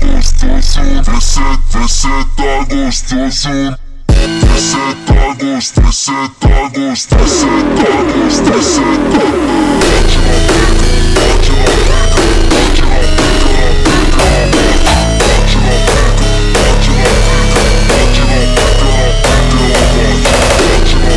gostoso, vê cê tá gostoso. Vê cê tá gostoso, vê cê tá gostoso, vê cê tá gostoso, vê cê tá. Bate na pica, bate na pica, bate na pica, bate na pica, bate na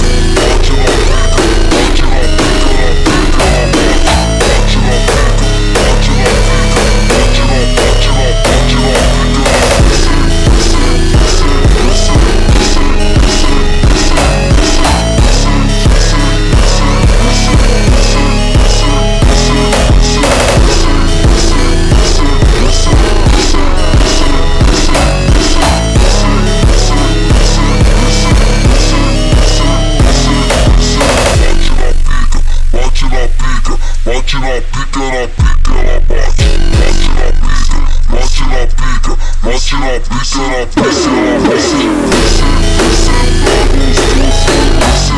bate na pica, ela bate. Bate na pica, bate na pica, bate na pica, ela bate. Você tá gostoso,